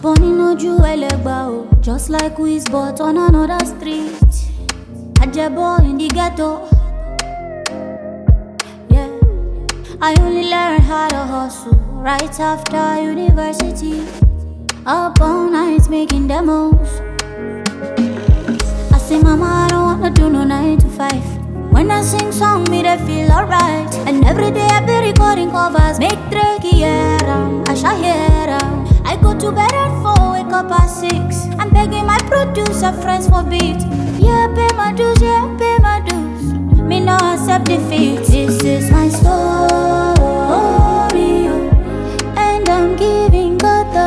Bunny no jewel, just like Wiz, but on another street. Ajabo in the ghetto. Yeah, I only learned how to hustle right after university. Up all night making demos. I say, Mama, I don't wanna do no 9 to 5. When I sing song, me they feel alright. And every day I be recording covers. Make Drake hear 'em, I shall hear 'em. I go to bed at 4, wake up at 6. I'm begging my producer friends for beat. Yeah, pay my dues, yeah, pay my dues. Me no accept defeat. This is my story, and I'm giving God the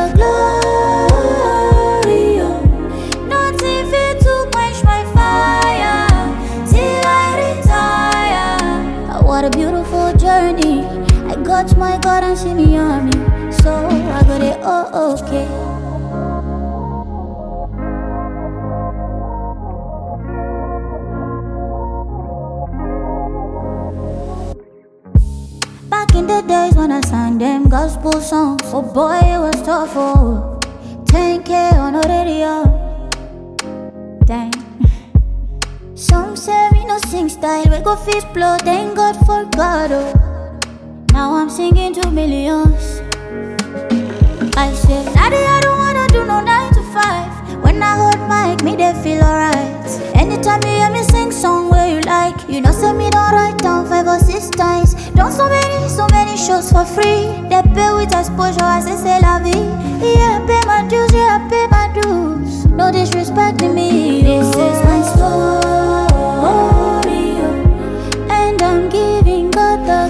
glory. Nothing fit to quench my fire till I retire. What a beautiful journey. I got my God and see me on me, so I got it okay. Back in the days when I sang them gospel songs, oh boy, it was tough, oh. 10K on the radio, dang. Some say me no sing style, we go fist blow, thank God for God, oh. Now I'm singing to millions. I say, Daddy, I don't wanna do no 9 to 5. When I hold mic, me they feel alright. Anytime you hear me sing song where you like, you know say me don't write down 5 or 6 times. Done so many shows for free. They pay with exposure as they say la vie. Yeah, pay my dues, yeah, pay my dues. No disrespect to me. This is my story, and I'm giving God the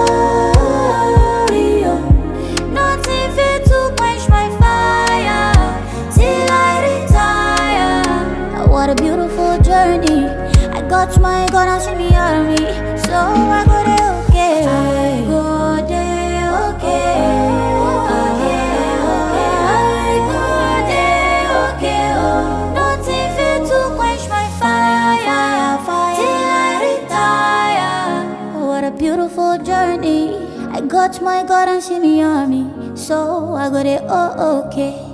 glory. Nothing fit to quench my fire till I retire. What a beautiful journey. I got my God and see me on me, so I got it okay. I got it okay. I got it okay. Nothing fit to quench my fire till I retire. What a beautiful journey. I got my God and see me on me, so I got it okay.